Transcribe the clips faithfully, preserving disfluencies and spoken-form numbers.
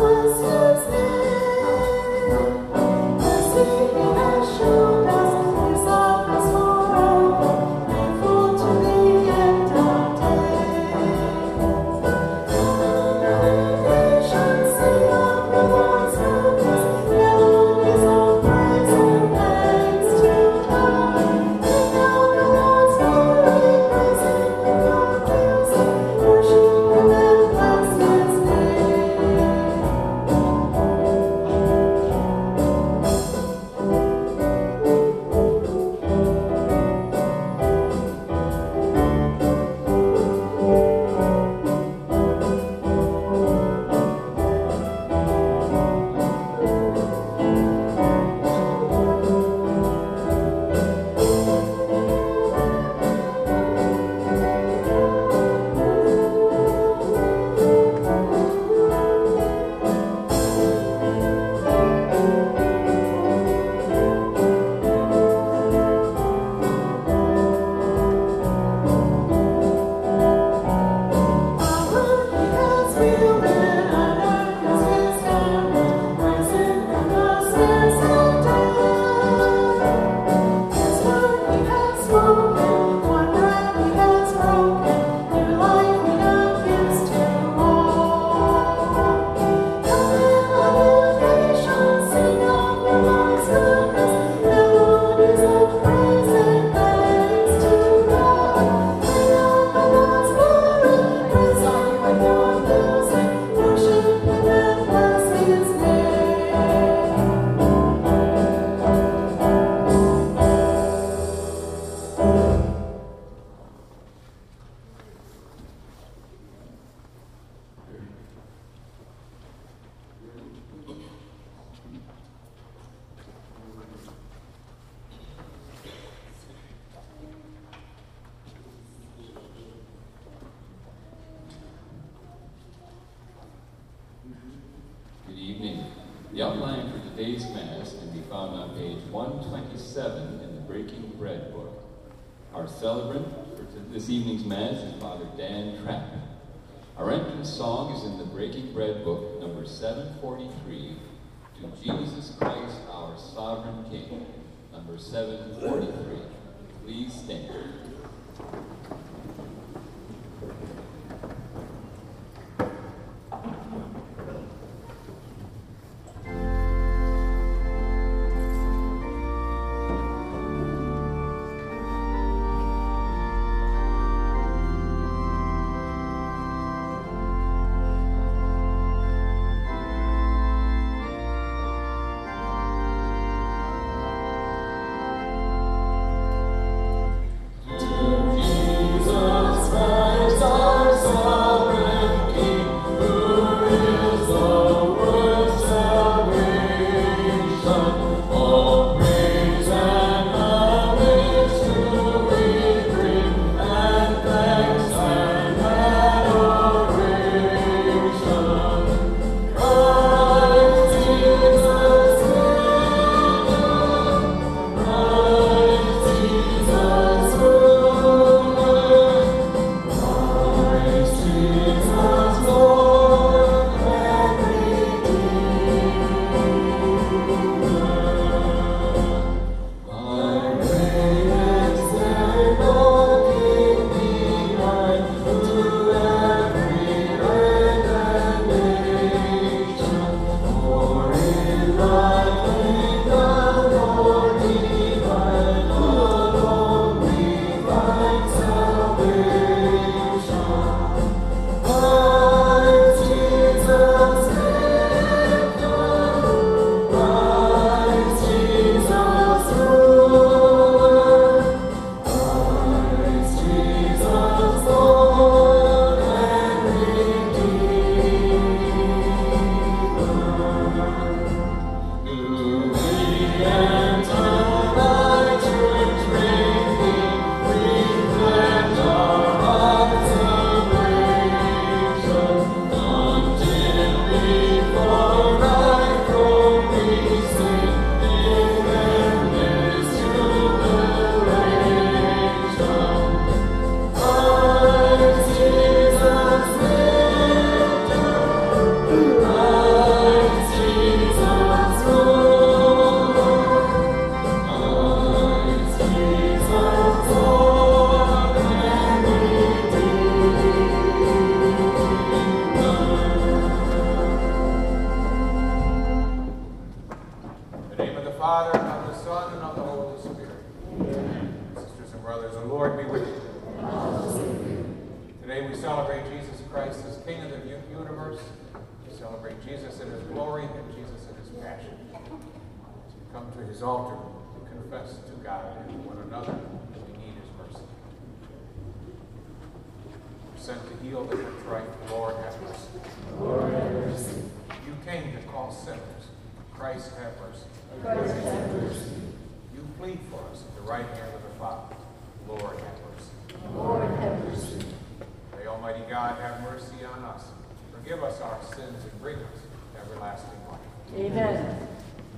The outline for today's Mass can be found on page one twenty-seven in the Breaking Bread book. Our celebrant for this evening's Mass is Father Dan Trapp. Our entrance song is in the Breaking Bread book, number seven forty-three, To Jesus Christ Our Sovereign King, number seven forty-three. Please stand. To Eucharist, we celebrate Jesus in his glory and Jesus in his passion. As we come to his altar, we confess to God and to one another that we need his mercy. You're sent to heal the contrite. Lord, have mercy. Lord, have mercy. You came to call sinners. Christ, have mercy. Christ, have mercy. You plead for us at the right hand of the Father. Lord, have mercy. Lord, have mercy. May Almighty God have mercy on us, forgive us our sins, and bring us to everlasting life. Amen.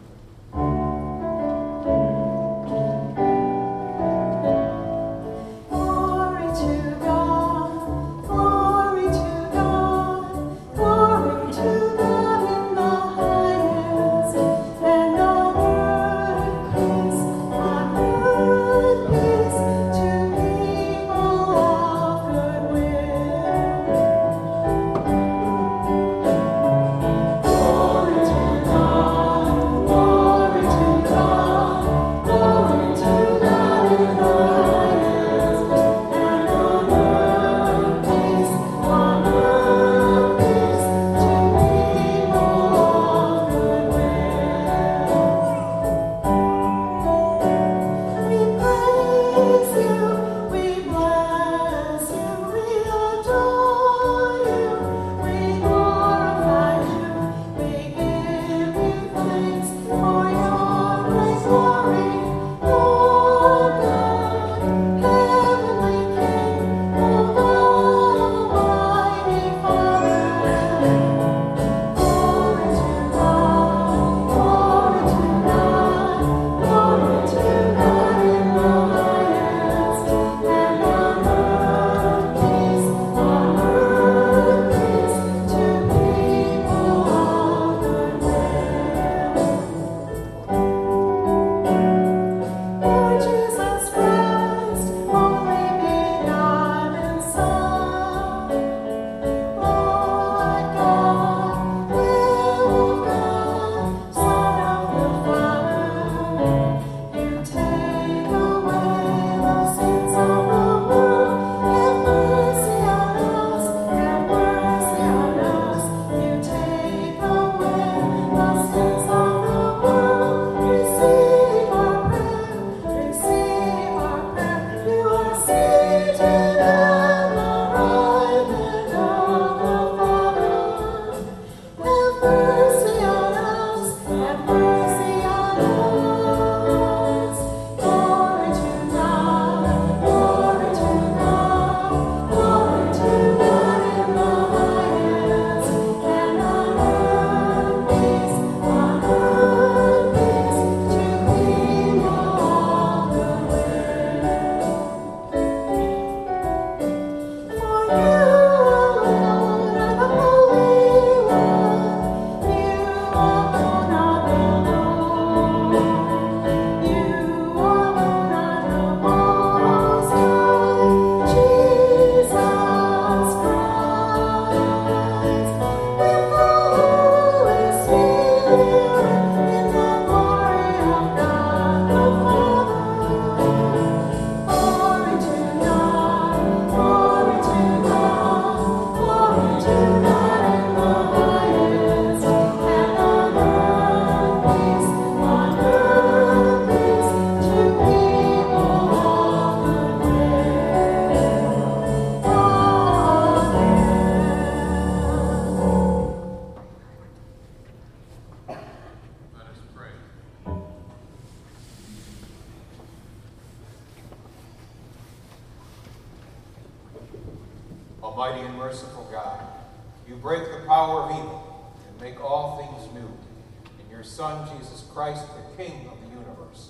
Almighty and merciful God, you break the power of evil and make all things new in your Son, Jesus Christ, the King of the universe.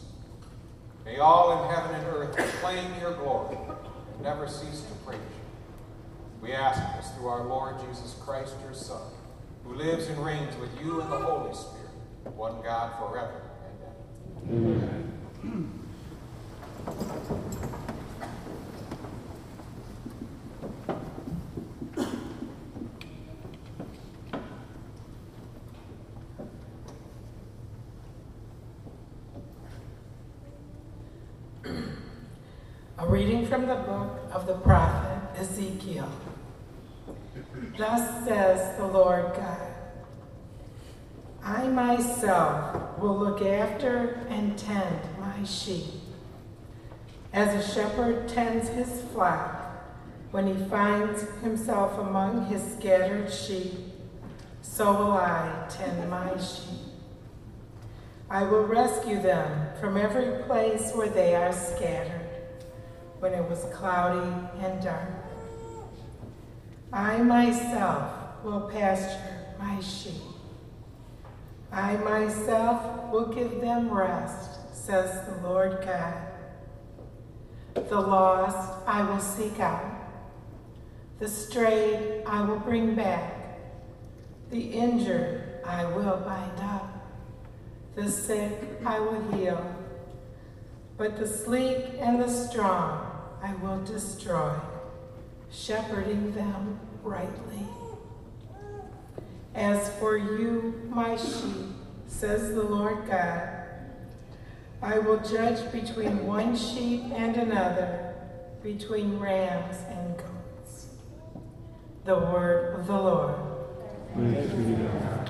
May all in heaven and earth proclaim your glory and never cease to praise you. We ask this through our Lord Jesus Christ, your Son, who lives and reigns with you in the Holy Spirit, one God forever and ever. Amen. A reading from the book of the prophet Ezekiel. Thus says the Lord God, I myself will look after and tend my sheep. As a shepherd tends his flock when he finds himself among his scattered sheep, so will I tend my sheep. I will rescue them from every place where they are scattered, when it was cloudy and dark. I myself will pasture my sheep. I myself will give them rest, says the Lord God. The lost I will seek out. The strayed I will bring back. The injured I will bind up. The sick I will heal. But the sleek and the strong I will destroy, shepherding them rightly. As for you, my sheep, says the Lord God, I will judge between one sheep and another, between rams and goats. The word of the Lord. Praise be to God.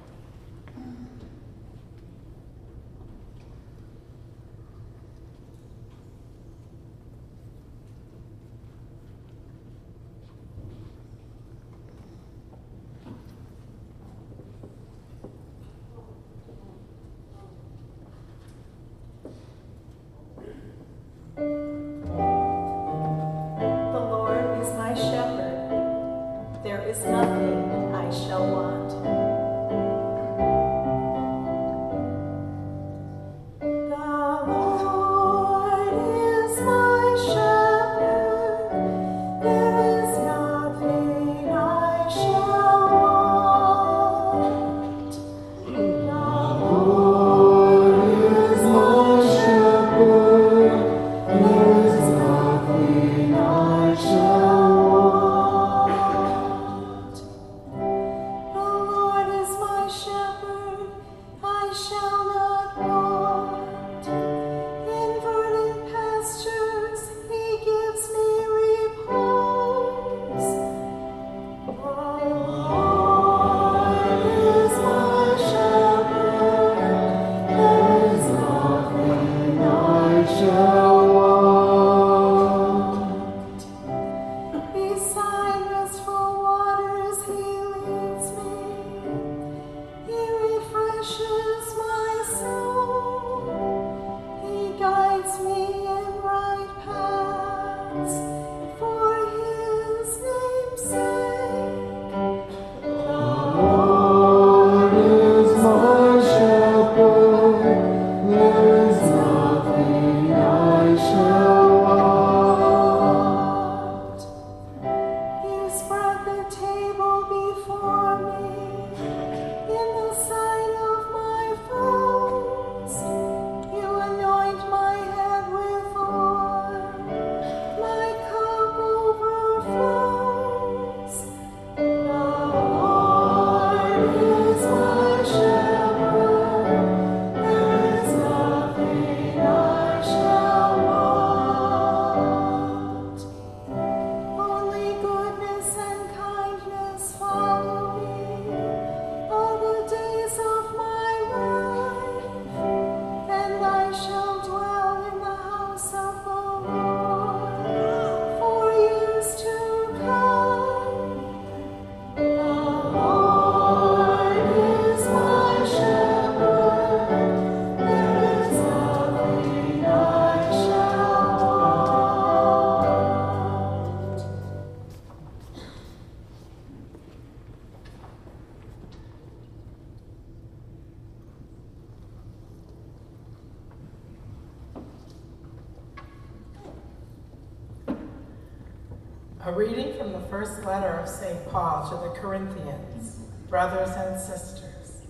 A reading from the first letter of Saint Paul to the Corinthians, brothers and sisters.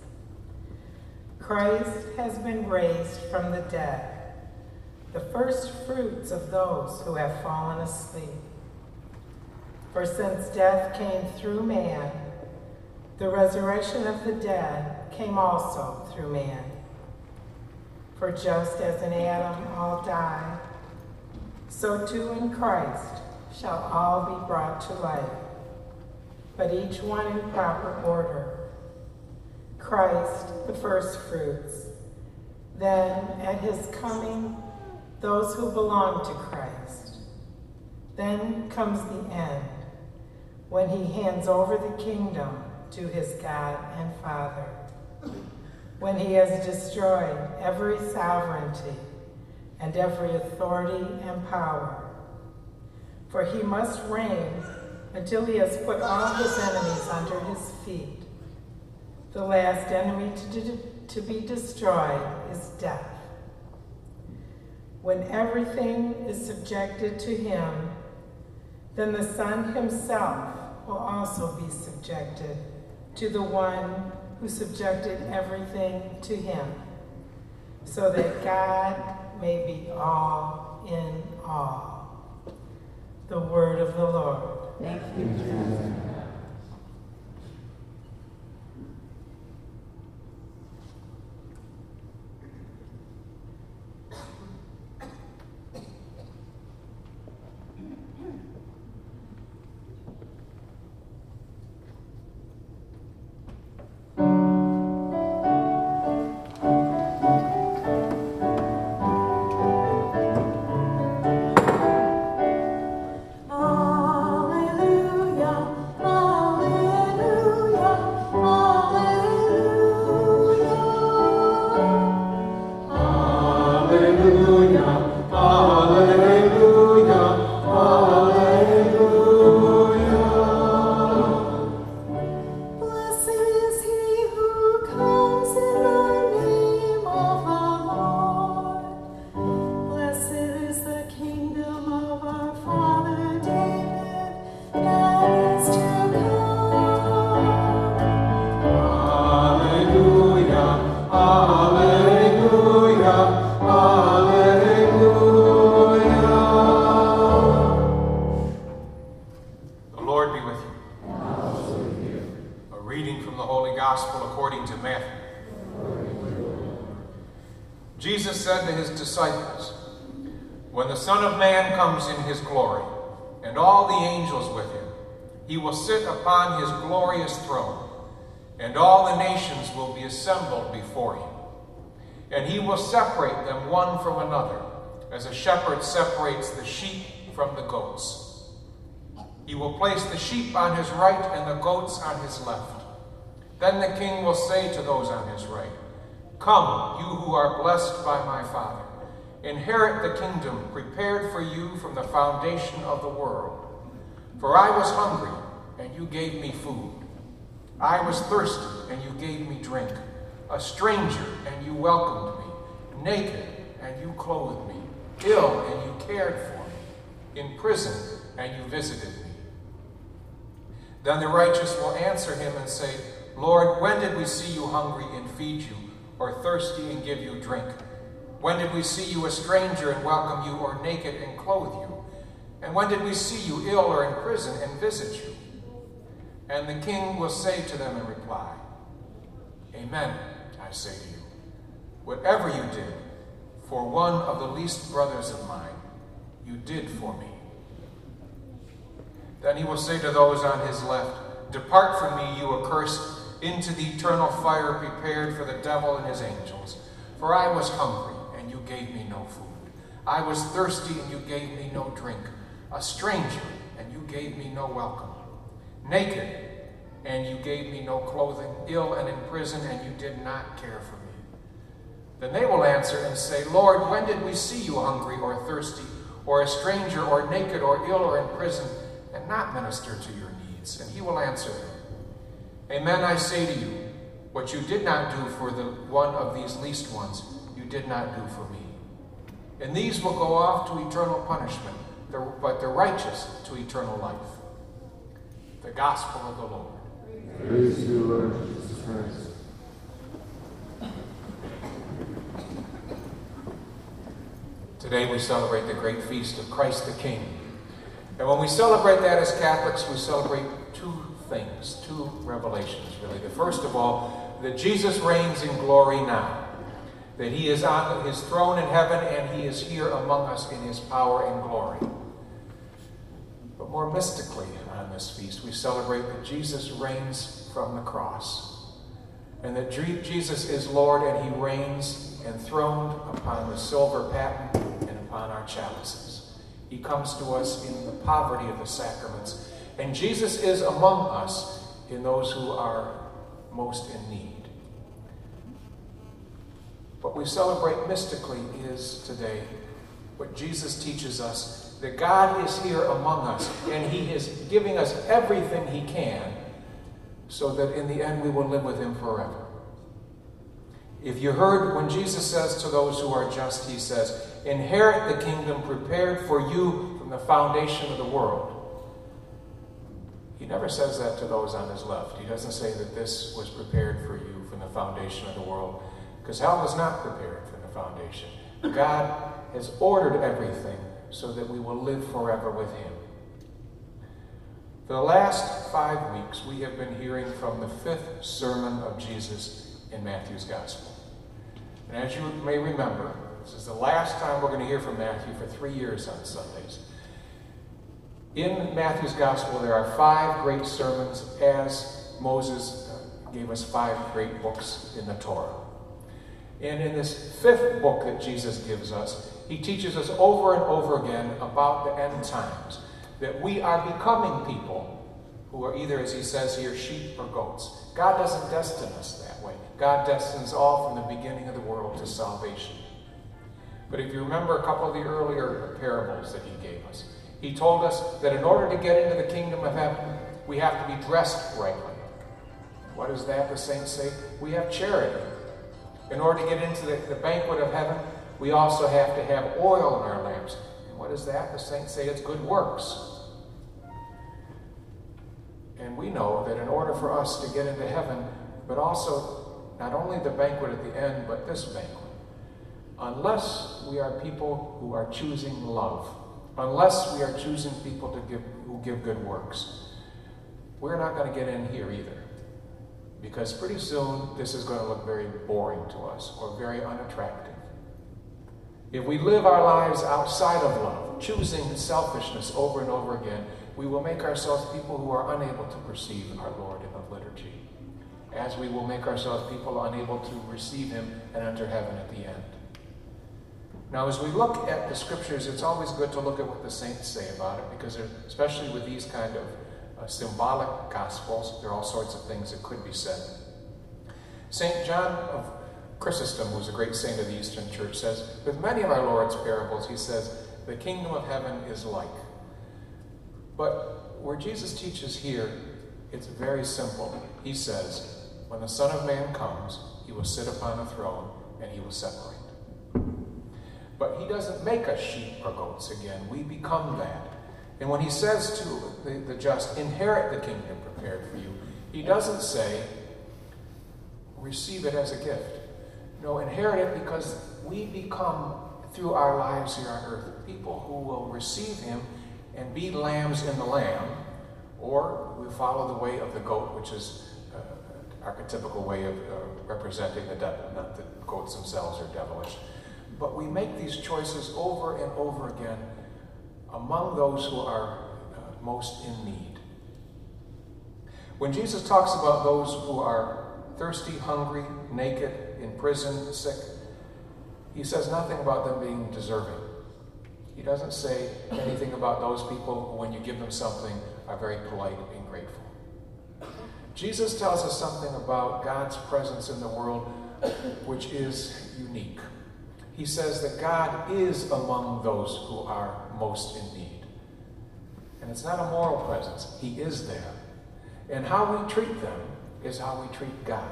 Christ has been raised from the dead, the first fruits of those who have fallen asleep. For since death came through man, the resurrection of the dead came also through man. For just as in Adam all die, so too in Christ shall all be brought to life. but each one in proper order. Christ, the first fruits. Then, at his coming, those who belong to Christ. Then comes the end, when he hands over the kingdom to his God and Father, when he has destroyed every sovereignty and every authority and power. For he must reign until he has put all his enemies under his feet. The last enemy to, de- to be destroyed is death. When everything is subjected to him, then the Son himself will also be subjected to the one who subjected everything to him, so that God may be all in all. The word of the Lord. Thank you, Jesus. Jesus said to his disciples, "When the Son of Man comes in his glory, and all the angels with him, he will sit upon his glorious throne, and all the nations will be assembled before him. And he will separate them one from another, as a shepherd separates the sheep from the goats. He will place the sheep on his right and the goats on his left. Then the king will say to those on his right, 'Come, you who are blessed by my Father, inherit the kingdom prepared for you from the foundation of the world. For I was hungry, and you gave me food. I was thirsty, and you gave me drink. A stranger, and you welcomed me. Naked, and you clothed me. Ill, and you cared for me. In prison, and you visited me.' Then the righteous will answer him and say, 'Lord, when did we see you hungry and feed you, or thirsty and give you drink? When did we see you a stranger and welcome you, or naked and clothe you? And when did we see you ill or in prison and visit you?' And the king will say to them in reply, 'Amen, I say to you, whatever you did for one of the least brothers of mine, you did for me.' Then he will say to those on his left, 'Depart from me, you accursed, into the eternal fire prepared for the devil and his angels. For I was hungry, and you gave me no food. I was thirsty, and you gave me no drink. A stranger, and you gave me no welcome. Naked, and you gave me no clothing. Ill and in prison, and you did not care for me.' Then they will answer and say, 'Lord, when did we see you hungry or thirsty, or a stranger, or naked, or ill, or in prison, and not minister to your needs?' And he will answer them, 'Amen, I say to you, what you did not do for the one of these least ones, you did not do for me.' And these will go off to eternal punishment, but the righteous to eternal life." The Gospel of the Lord. Praise to you, Lord Jesus Christ. Today we celebrate the great feast of Christ the King. And when we celebrate that as Catholics, we celebrate two things, two revelations, really. The first of all, that Jesus reigns in glory now, that he is on his throne in heaven and he is here among us in his power and glory. But more mystically, on this feast. We celebrate that Jesus reigns from the cross, and that Jesus is Lord, and he reigns enthroned upon the silver paten and upon our chalices. He comes to us in the poverty of the sacraments, and Jesus is among us in those who are most in need. What we celebrate mystically is today what Jesus teaches us, that God is here among us, and he is giving us everything he can so that in the end we will live with him forever. If you heard when Jesus says to those who are just, he says, inherit the kingdom prepared for you from the foundation of the world. He never says that to those on his left. He doesn't say that this was prepared for you from the foundation of the world, because hell was not prepared from the foundation. God has ordered everything so that we will live forever with him. For the last five weeks, we have been hearing from the fifth sermon of Jesus in Matthew's Gospel. And as you may remember, this is the last time we're going to hear from Matthew for three years on Sundays. In Matthew's Gospel, there are five great sermons, as Moses gave us five great books in the Torah. And in this fifth book that Jesus gives us, he teaches us over and over again about the end times, that we are becoming people who are either, as he says here, sheep or goats. God doesn't destine us that way. God destines all from the beginning of the world to salvation. But if you remember a couple of the earlier parables that he gave us, he told us that in order to get into the kingdom of heaven, we have to be dressed rightly. What is that, the saints say? We have charity. In order to get into the, the banquet of heaven, we also have to have oil in our lamps. And what is that? The saints say it's good works. And we know that in order for us to get into heaven, but also not only the banquet at the end, but this banquet, unless we are people who are choosing love, unless we are choosing people to give, who give good works, we're not going to get in here either. Because pretty soon, this is going to look very boring to us, or very unattractive. If we live our lives outside of love, choosing selfishness over and over again, we will make ourselves people who are unable to perceive our Lord in the liturgy, as we will make ourselves people unable to receive him and enter heaven at the end. Now, as we look at the scriptures, it's always good to look at what the saints say about it, because especially with these kind of Uh, symbolic gospels, there are all sorts of things that could be said. Saint John of Chrysostom, who's a great saint of the Eastern Church, says, with many of our Lord's parables, he says, the kingdom of heaven is like. But where Jesus teaches here, it's very simple. He says, when the Son of Man comes, he will sit upon a throne and he will separate. But he doesn't make us sheep or goats again. We become that. And when he says to the, the just, inherit the kingdom prepared for you, he doesn't say, receive it as a gift. No, inherit it because we become, through our lives here on earth, people who will receive him and be lambs in the lamb, or we follow the way of the goat, which is uh, an archetypical way of uh, representing the devil. Not that goats themselves are devilish. But we make these choices over and over again among those who are uh, most in need. When Jesus talks about those who are thirsty, hungry, naked, in prison, sick, he says nothing about them being deserving. He doesn't say anything about those people who, when you give them something, are very polite and grateful. Jesus tells us something about God's presence in the world which is unique. He says that God is among those who are most in need. And it's not a moral presence. He is there. And how we treat them is how we treat God.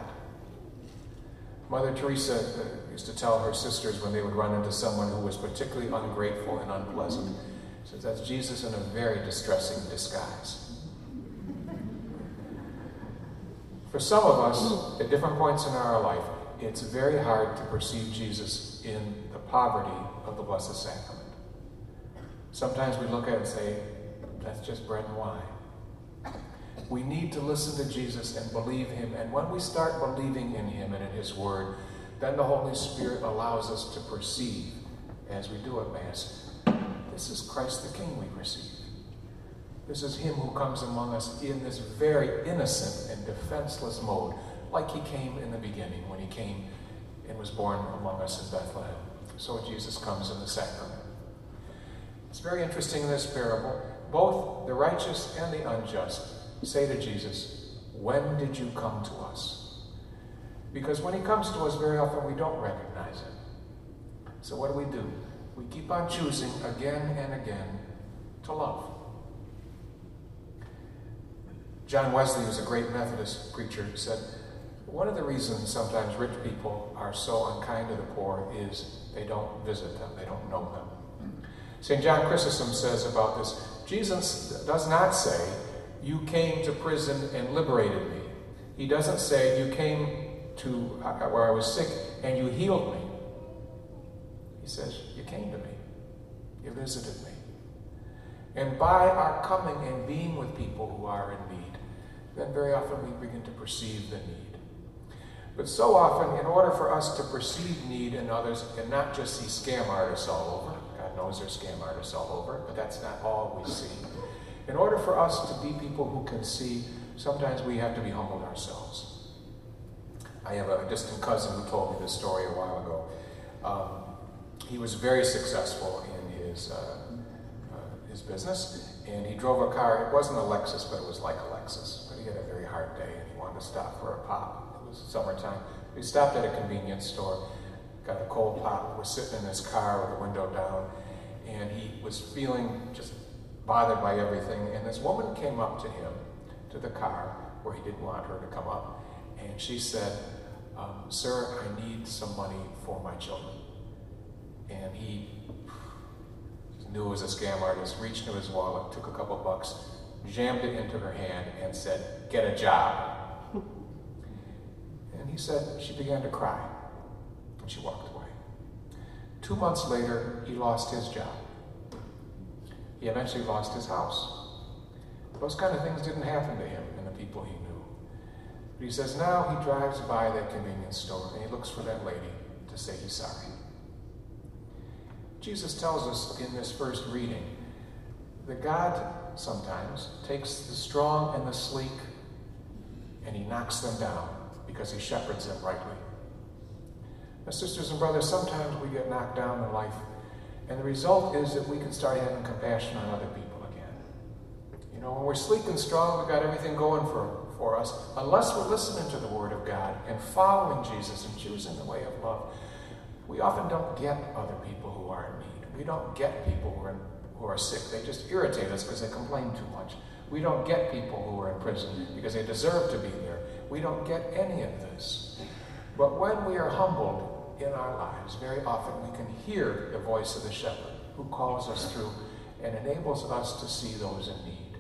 Mother Teresa uh, used to tell her sisters when they would run into someone who was particularly ungrateful and unpleasant, she says, that's Jesus in a very distressing disguise. For some of us, at different points in our life, it's very hard to perceive Jesus in the poverty of the Blessed Sacrament. Sometimes we look at it and say, that's just bread and wine. We need to listen to Jesus and believe him. And when we start believing in him and in his word, then the Holy Spirit allows us to perceive, as we do at Mass, this is Christ the King we receive. This is him who comes among us in this very innocent and defenseless mode, like he came in the beginning when he came and was born among us in Bethlehem. So Jesus comes in the sacrament. It's very interesting in this parable. Both the righteous and the unjust say to Jesus, "When did you come to us?" Because when he comes to us, very often we don't recognize him. So what do we do? We keep on choosing again and again to love. John Wesley, who's a great Methodist preacher, said, one of the reasons sometimes rich people are so unkind to the poor is they don't visit them, they don't know them. Saint John Chrysostom says about this, Jesus does not say, "You came to prison and liberated me." He doesn't say, "You came to where I was sick and you healed me." He says, "You came to me. You visited me." And by our coming and being with people who are in need, then very often we begin to perceive the need. But so often, in order for us to perceive need in others and not just see scam artists all over, God knows there's scam artists all over, but that's not all we see. In order for us to be people who can see, sometimes we have to be humbled ourselves. I have a distant cousin who told me this story a while ago. Um, he was very successful in his, uh, uh, his business, and he drove a car. It wasn't a Lexus, but it was like a Lexus. But he had a very hard day, and he wanted to stop for a pop. It was summertime. He stopped at a convenience store, got a cold pop, was sitting in his car with the window down, and he was feeling just bothered by everything. And this woman came up to him, to the car, where he didn't want her to come up, and she said, um, "Sir, I need some money for my children." And he knew it was a scam artist, reached into his wallet, took a couple bucks, jammed it into her hand, and said, "Get a job." And he said, she began to cry, and she walked away. Two months later, he lost his job. He eventually lost his house. Those kind of things didn't happen to him and the people he knew. But he says now he drives by that convenience store, and he looks for that lady to say he's sorry. Jesus tells us in this first reading that God sometimes takes the strong and the sleek and he knocks them down because he shepherds them rightly. Now, sisters and brothers, sometimes we get knocked down in life, and the result is that we can start having compassion on other people again. You know, when we're sleek and strong, we've got everything going for, for us. Unless we're listening to the Word of God and following Jesus and choosing the way of love, we often don't get other people who are in need. We don't get people who are, in, who are sick. They just irritate us because they complain too much. We don't get people who are in prison because they deserve to be there. We don't get any of this. But when we are humbled in our lives, very often we can hear the voice of the shepherd who calls us through and enables us to see those in need.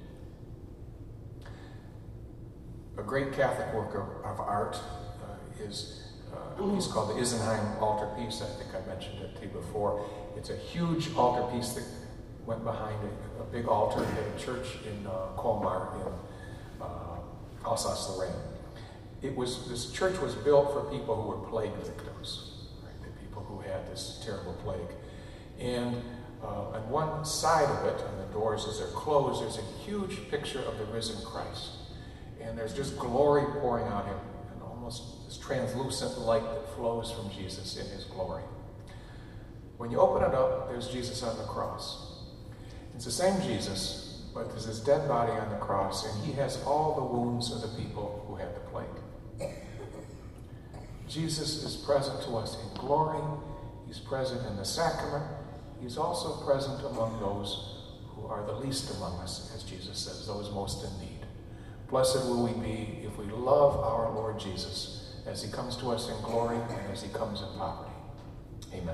A great Catholic work of, of art uh, is Uh, a piece called the Isenheim altarpiece. I think I mentioned it to you before. It's a huge altarpiece that went behind a, a big altar at a church in uh, Colmar in uh, Alsace-Lorraine. It was this church was built for people who were plague victims, right? The people who had this terrible plague. And uh, on one side of it, on the doors as they're closed, there's a huge picture of the risen Christ, and there's just glory pouring on him. This translucent light that flows from Jesus in his glory. When you open it up, there's Jesus on the cross. It's the same Jesus, but there's his dead body on the cross, and he has all the wounds of the people who had the plague. Jesus is present to us in glory. He's present in the sacrament. He's also present among those who are the least among us, as Jesus says, those most in need. Blessed will we be if we love our Lord Jesus as he comes to us in glory and as he comes in poverty. Amen.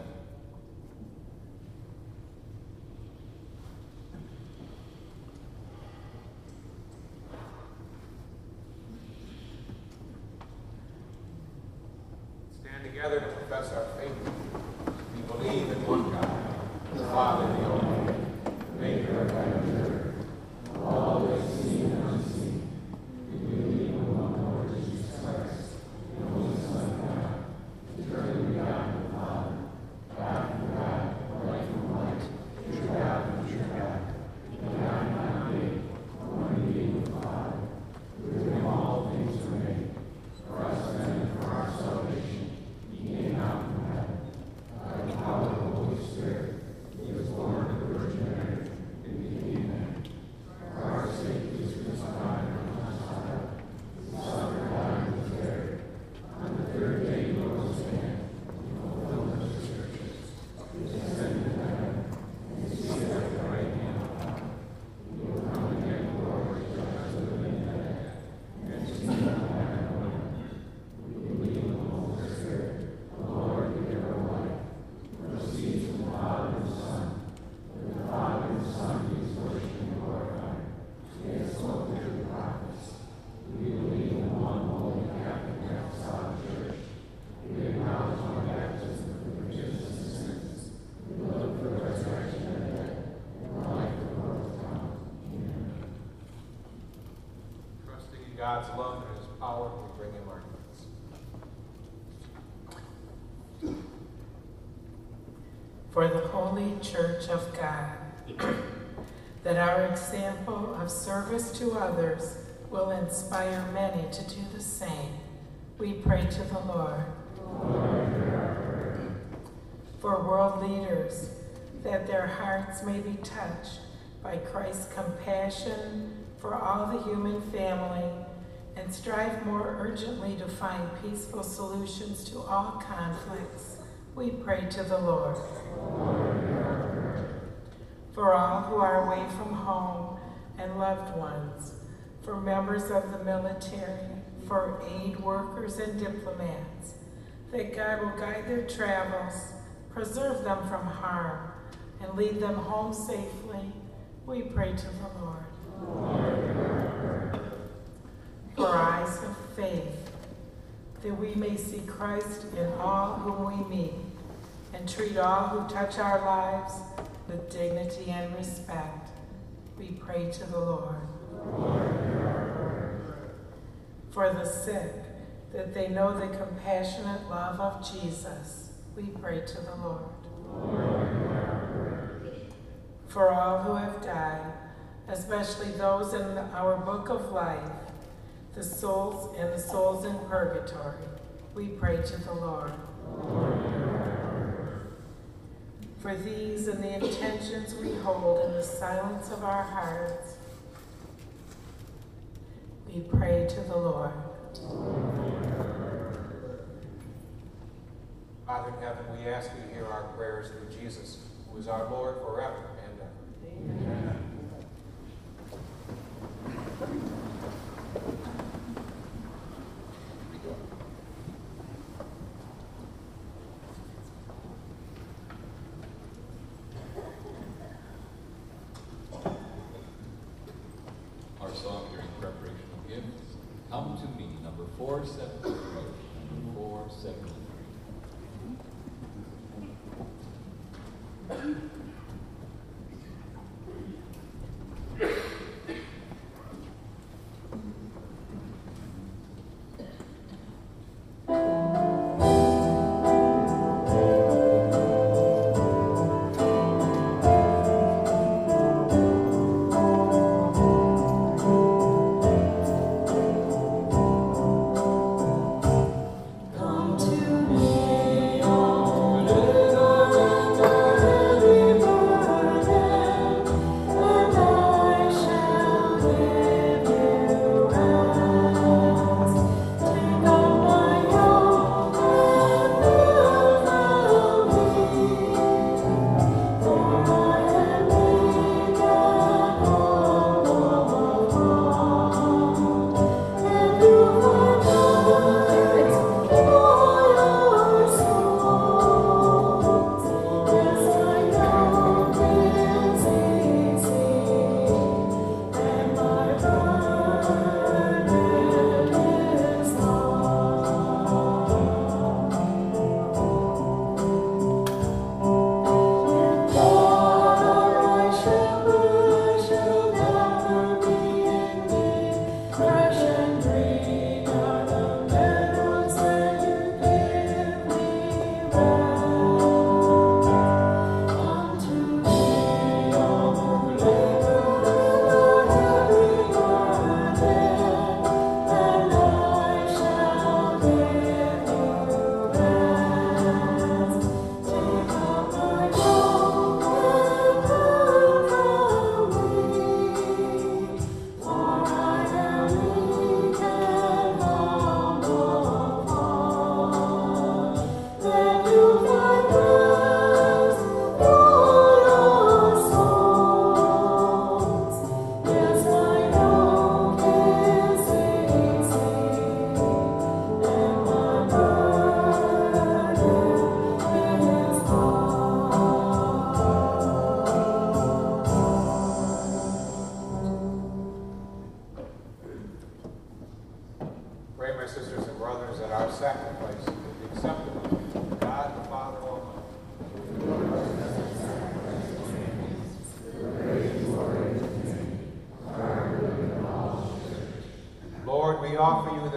Stand together to profess our faith. We believe in one God, the Father, the Almighty, maker of heaven and earth, all that is seen and unseen. We believe in one Lord Jesus Christ, the only Son of God, eternally begotten of the Father, God from God, light from light, true God from true God, begotten, not made, God's love and his power, we bring him our thanks. For the Holy Church of God, that our example of service to others will inspire many to do the same, we pray to the Lord. For world leaders, that their hearts may be touched by Christ's compassion for all the human family and strive more urgently to find peaceful solutions to all conflicts, we pray to the Lord. For all who are away from home and loved ones, for members of the military, for aid workers and diplomats, that God will guide their travels, preserve them from harm, and lead them home safely, we pray to the Lord. For eyes of faith, that we may see Christ in all whom we meet, and treat all who touch our lives with dignity and respect, we pray to the Lord. For the sick, that they know the compassionate love of Jesus, we pray to the Lord. For all who have died, especially those in our book of life, the souls and the souls in purgatory, we pray to the Lord. For these and the intentions we hold in the silence of our hearts, we pray to the Lord. Father in heaven, we ask you to hear our prayers through Jesus, who is our Lord forever and ever. Amen. Our song during preparation of gifts, Come to Me, number four seventy-three. Number four seventy-three.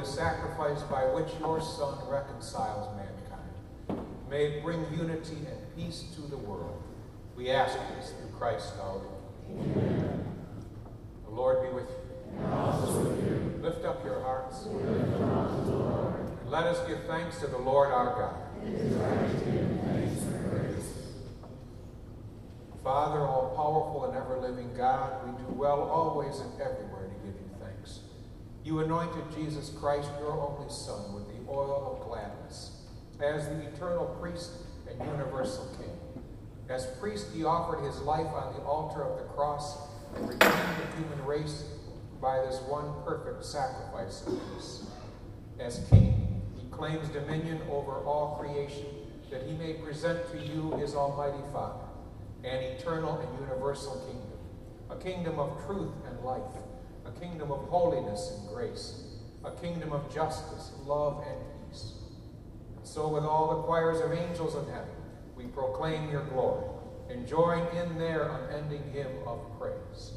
sacrifice by which your Son reconciles mankind. May it bring unity and peace to the world. We ask this through Christ our Lord. Amen. The Lord be with you. And also with you. Lift up your hearts. We lift them up to the Lord. And let us give thanks to the Lord our God. It is right to give thanks and praise. Father, all-powerful and ever-living God, we do well always and everywhere to give you thanks. You anointed Jesus Christ, your only Son, with the oil of gladness, as the eternal priest and universal King. As priest, he offered his life on the altar of the cross and redeemed the human race by this one perfect sacrifice of peace. As King, he claims dominion over all creation, that he may present to you his almighty Father, an eternal and universal kingdom, a kingdom of truth and life, a kingdom of holiness and grace, a kingdom of justice, love, and peace. And so with all the choirs of angels in heaven, we proclaim your glory and join in their unending hymn of praise.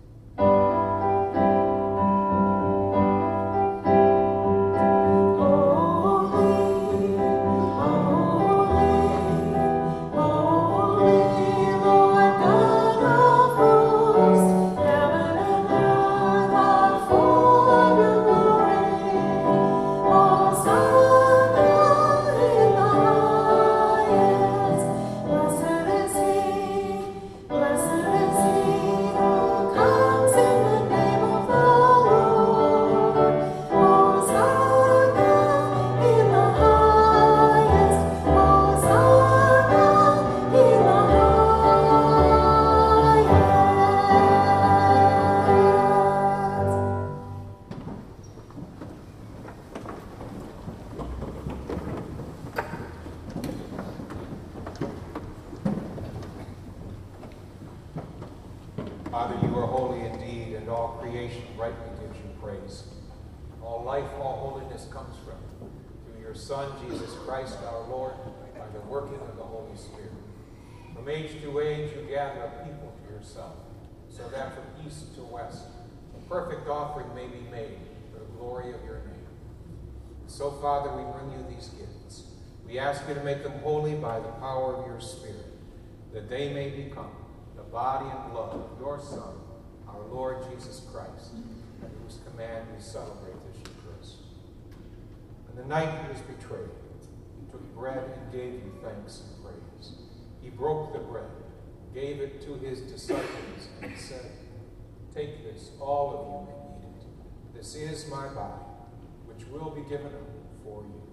Father, you are holy indeed, and all creation rightly gives you praise. All life, all holiness comes from you. Through your Son, Jesus Christ our Lord, by the working of the Holy Spirit. From age to age you gather a people to yourself, so that from east to west a perfect offering may be made for the glory of your name. So, Father, we bring you these gifts. We ask you to make them holy by the power of your Spirit, that they may become the body and blood of your Son, our Lord Jesus Christ, at whose command we celebrate this Eucharist. On the night he was betrayed, he took bread and gave you thanks and praise. He broke the bread, gave it to his disciples, and said, "Take this, all of you, and eat it. This is my body, which will be given up for you."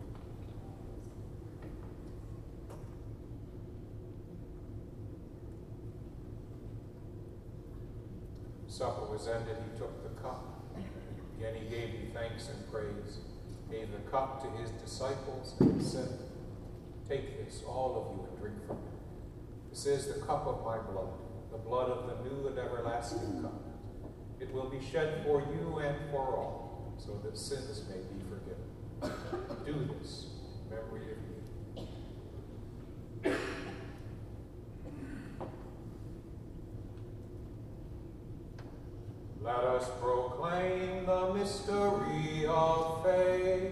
Supper was ended, he took the cup. Again he gave you thanks and praise, gave the cup to his disciples, and said, "Take this, all of you, and drink from it. This is the cup of my blood, the blood of the new and everlasting covenant. It will be shed for you and for all, so that sins may be forgiven. Do this in memory of me." Let us proclaim the mystery of faith.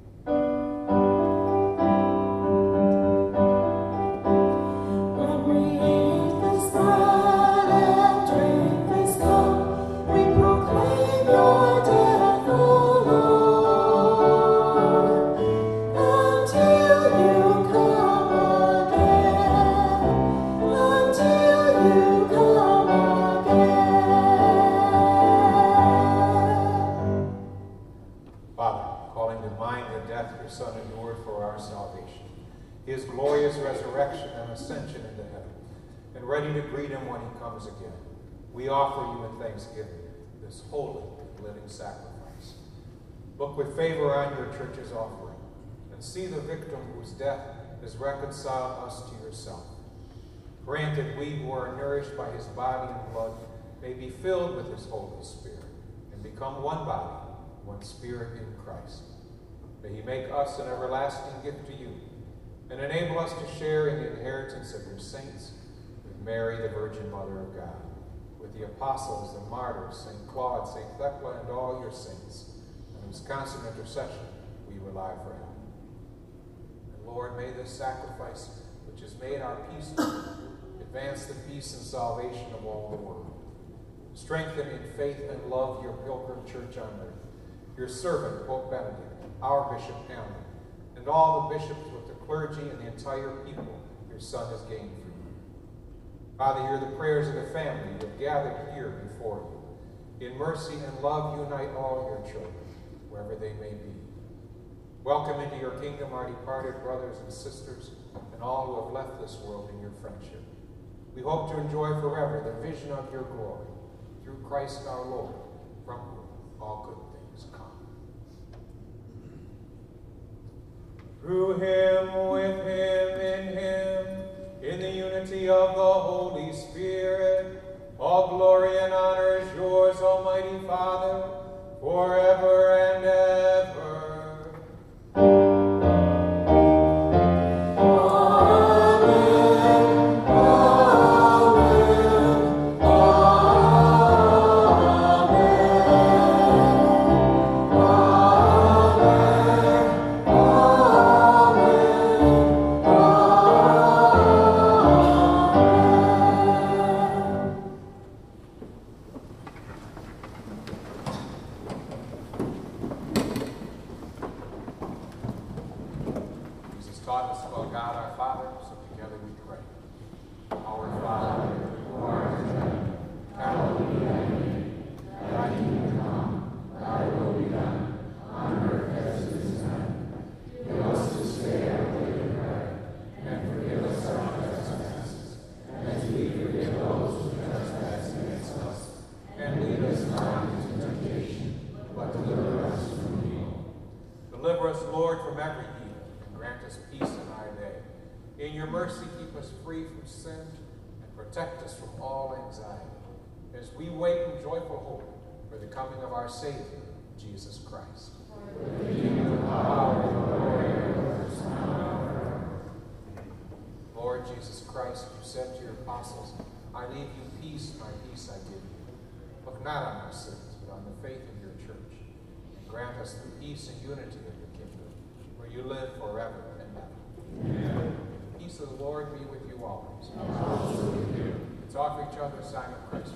When we eat this bread and drink this cup, we proclaim your death, O Lord, until you come again, until you come again. Father, calling to mind the death your Son endured for our salvation, his glorious resurrection and ascension into heaven, and ready to greet him when he comes again, we offer you in thanksgiving this holy and living sacrifice. Look with favor on your church's offering, and see the victim whose death has reconciled us to yourself. Grant that we who are nourished by his body and blood may be filled with his Holy Spirit, and become one body, one spirit in Christ. May he make us an everlasting gift to you, and enable us to share in the inheritance of your saints, with Mary, the Virgin Mother of God, with the apostles, the martyrs, Saint Claude, Saint Thecla, and all your saints, and whose constant intercession we rely for help. And Lord, may this sacrifice, which has made our peace, advance the peace and salvation of all the world. Strengthen in faith and love your pilgrim church on earth, your servant, Pope Benedict, our Bishop Hamlin, and all the bishops with the clergy and the entire people your Son has gained for you. Father, hear the prayers of the family who have gathered here before you. In mercy and love, unite all your children, wherever they may be. Welcome into your kingdom our departed brothers and sisters, and all who have left this world in your friendship. We hope to enjoy forever the vision of your glory, through Christ our Lord, from whom all good things come. Through him, with him, in him, in the unity of the Holy Spirit, all glory and honor is yours, Almighty Father, forever and ever. Protect us from all anxiety as we wait in joyful hope for the coming of our Savior, Jesus Christ. Lord Jesus Christ, you said to your apostles, I leave you peace, my peace I give you. Look not on our sins, but on the faith of your church, and grant us the peace and unity of your kingdom, where you live forever and ever. Amen. The peace of the Lord be with you always. Let's offer each other a sign of Christ.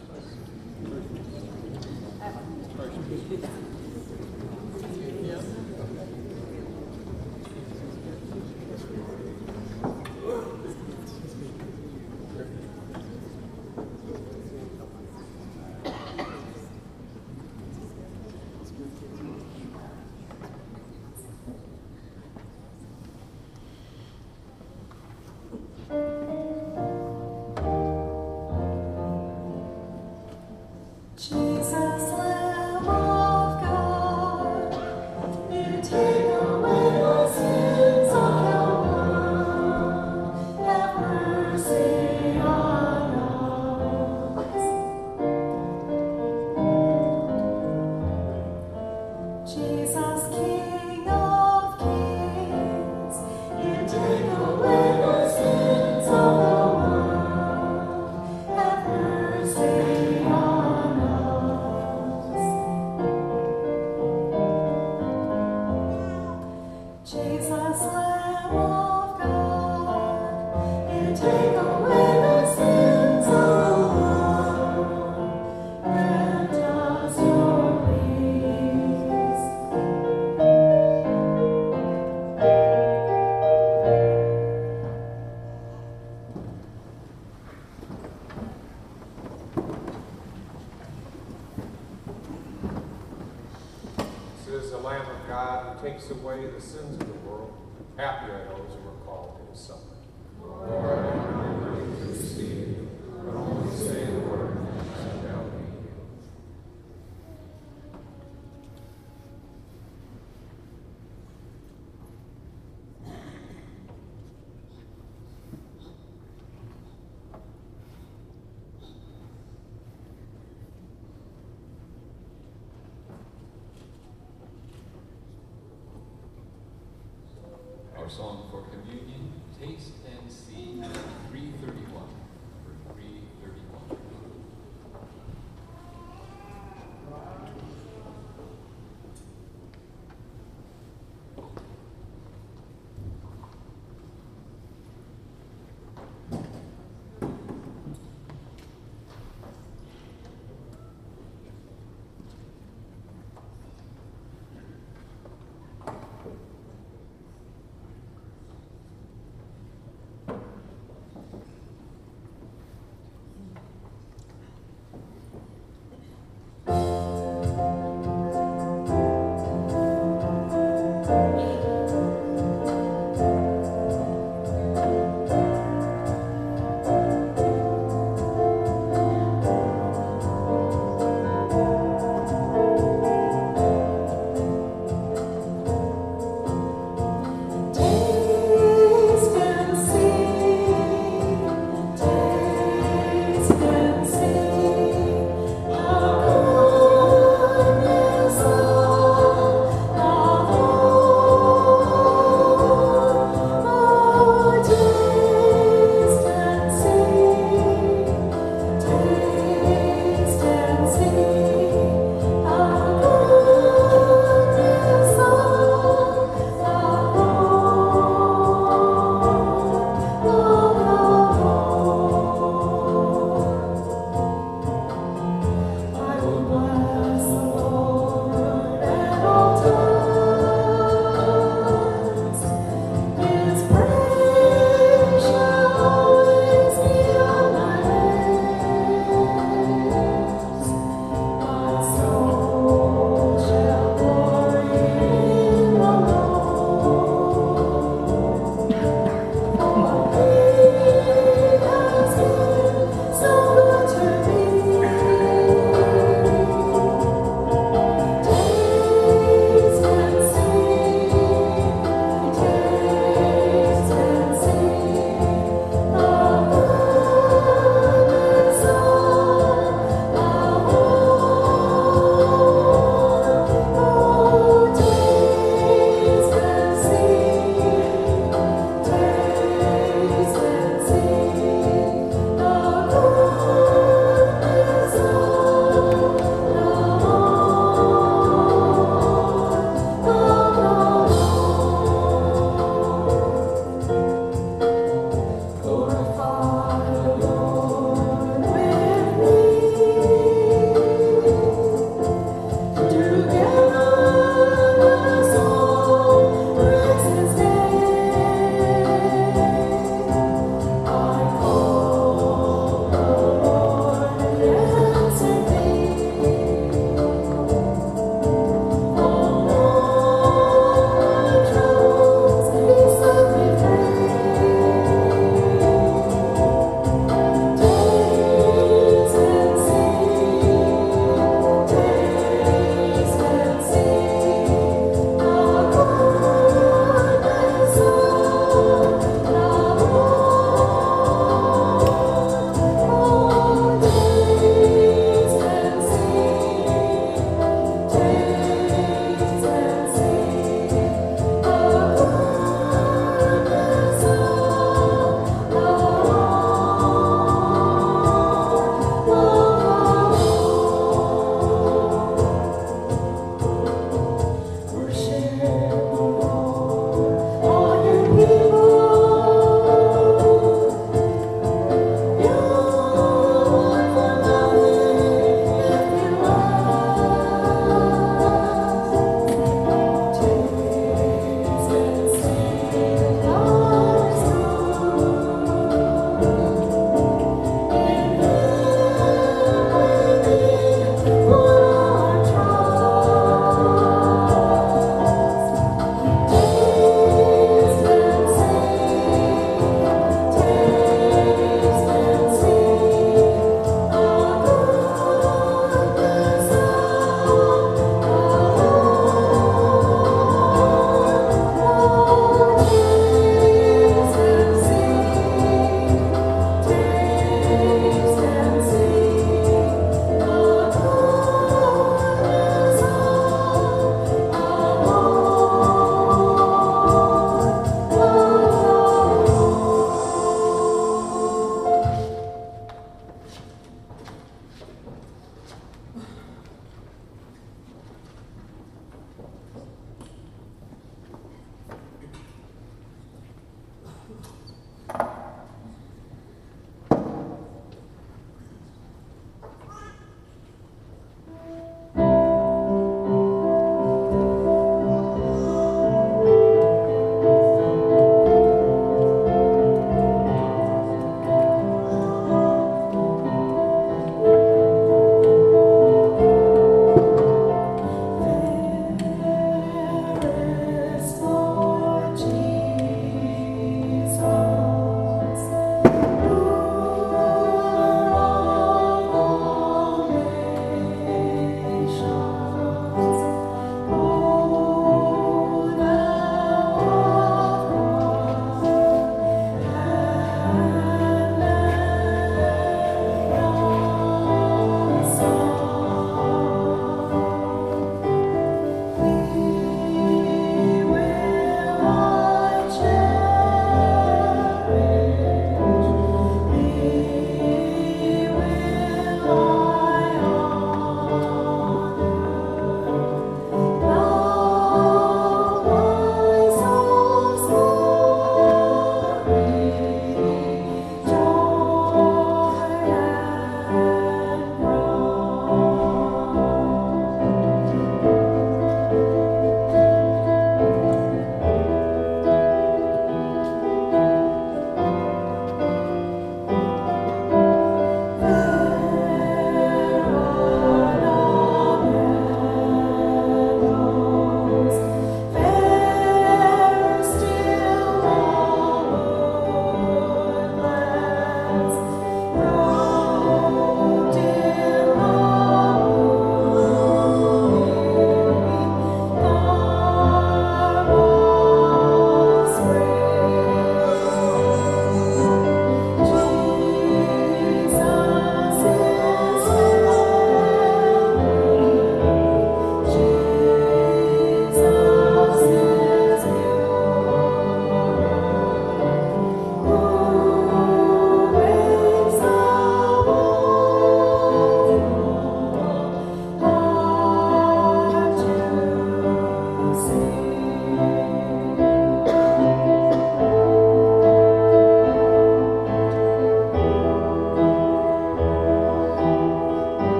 Takes away the sins of the world. Happy are those who are called to his supper. Lord, I am not worthy to receive you, but only say the word, and I shall be healed. Our song for communion, Taste and See, three thirty-one, for three thirty-one.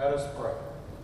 Let us pray.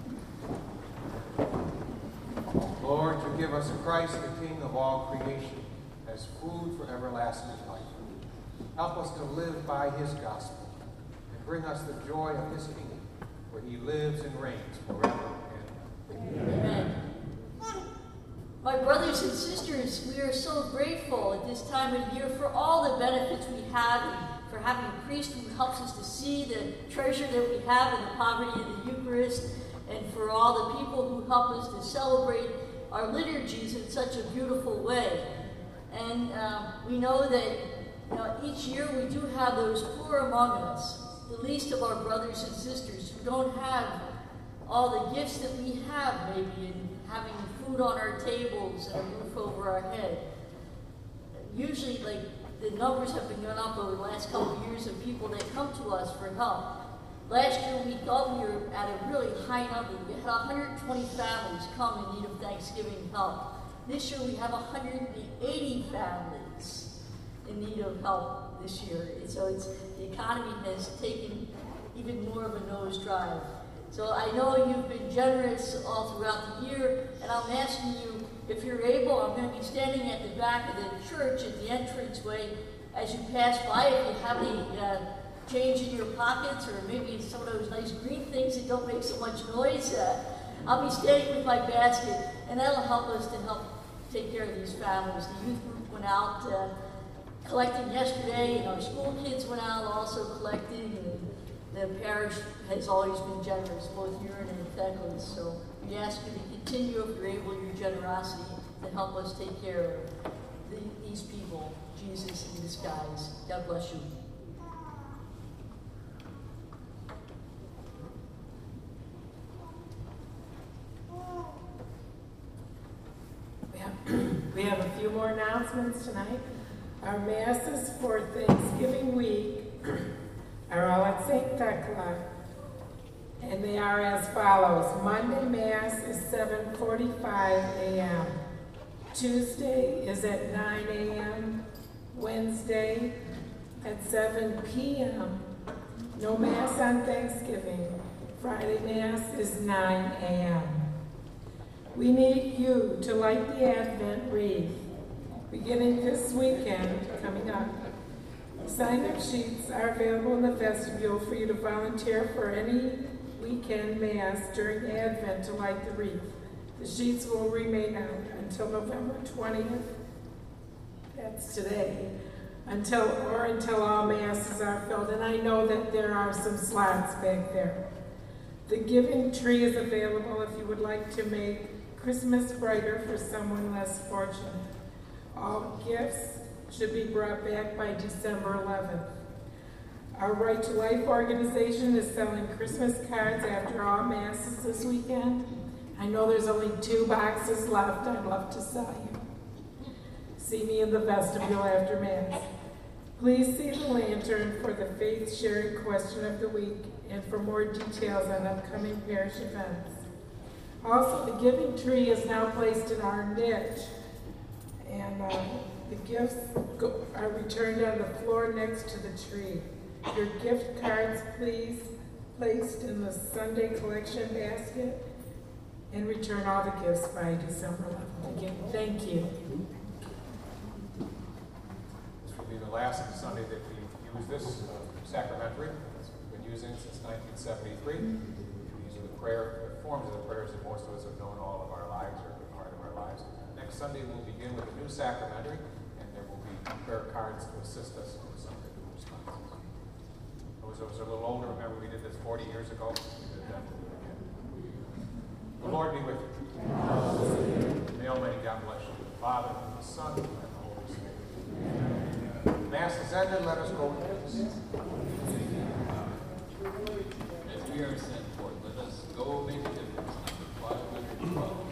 Lord, you give us Christ, the King of all creation, as food for everlasting life. Help us to live by his gospel and bring us the joy of his kingdom, where he lives and reigns forever and ever. Amen. My brothers and sisters, we are so grateful at this time of year for all the benefits we have, and for having a priest who helps us to see the treasure that we have in the poverty of the Eucharist, and for all the people who help us to celebrate our liturgies in such a beautiful way. And uh, we know that you know, each year we do have those poor among us, the least of our brothers and sisters who don't have all the gifts that we have, maybe, in having food on our tables and a roof over our head. Usually, like, the numbers have been going up over the last couple of years of people that come to us for help. Last year, we thought we were at a really high number. We had one hundred twenty families come in need of Thanksgiving help. This year, we have one hundred eighty families in need of help this year. And so it's, the economy has taken even more of a nosedive. So I know you've been generous all throughout the year, and I'm asking you, if you're able, I'm going to be standing at the back of the church at the entranceway as you pass by. If you have any uh, change in your pockets, or maybe some of those nice green things that don't make so much noise, uh, I'll be standing with my basket, and that'll help us to help take care of these families. The youth group went out uh, collecting yesterday, and our school kids went out also collecting, and the parish has always been generous, both urine and fecals. So we ask you to continue, if you're able, your generosity to help us take care of the, these people, Jesus in disguise. God bless you. We have, we have a few more announcements tonight. Our masses for Thanksgiving week are all at Saint Thecla, and they are as follows. Monday Mass is seven forty-five a m Tuesday is at nine a m Wednesday at seven p m No Mass on Thanksgiving. Friday Mass is nine a m We need you to light the Advent wreath, beginning this weekend, coming up. Sign-up sheets are available in the vestibule for you to volunteer for any weekend Mass during Advent to light the wreath. The sheets will remain out until November twentieth, that's today, until or until all Masses are filled. And I know that there are some slots back there. The giving tree is available if you would like to make Christmas brighter for someone less fortunate. All gifts should be brought back by December eleventh. Our Right to Life organization is selling Christmas cards after all Masses this weekend. I know there's only two boxes left. I'd love to sell you. See me in the vestibule after Mass. Please see the lantern for the faith sharing question of the week and for more details on upcoming parish events. Also, the giving tree is now placed in our niche, and uh, the gifts go, are returned on the floor next to the tree. Your gift cards, please, placed in the Sunday collection basket, and return all the gifts by December eleventh. Again, thank you. This will be the last Sunday that we use this uh, sacramentary. It's been using it since nineteen seventy-three. These are the prayer the forms of the prayers that most of us have known all of our lives, or a part of our lives. Next Sunday we'll begin with a new sacramentary, and there will be prayer cards to assist us in the Sunday responses. Those of us are a little older, remember we did this forty years ago. We did that again. The Lord be with you. May Almighty God bless you, the Father, and the Son, and the Holy Spirit. Mass is ended. Let us go in peace. As we are sent forth, let us go make a difference. Number five hundred twelve.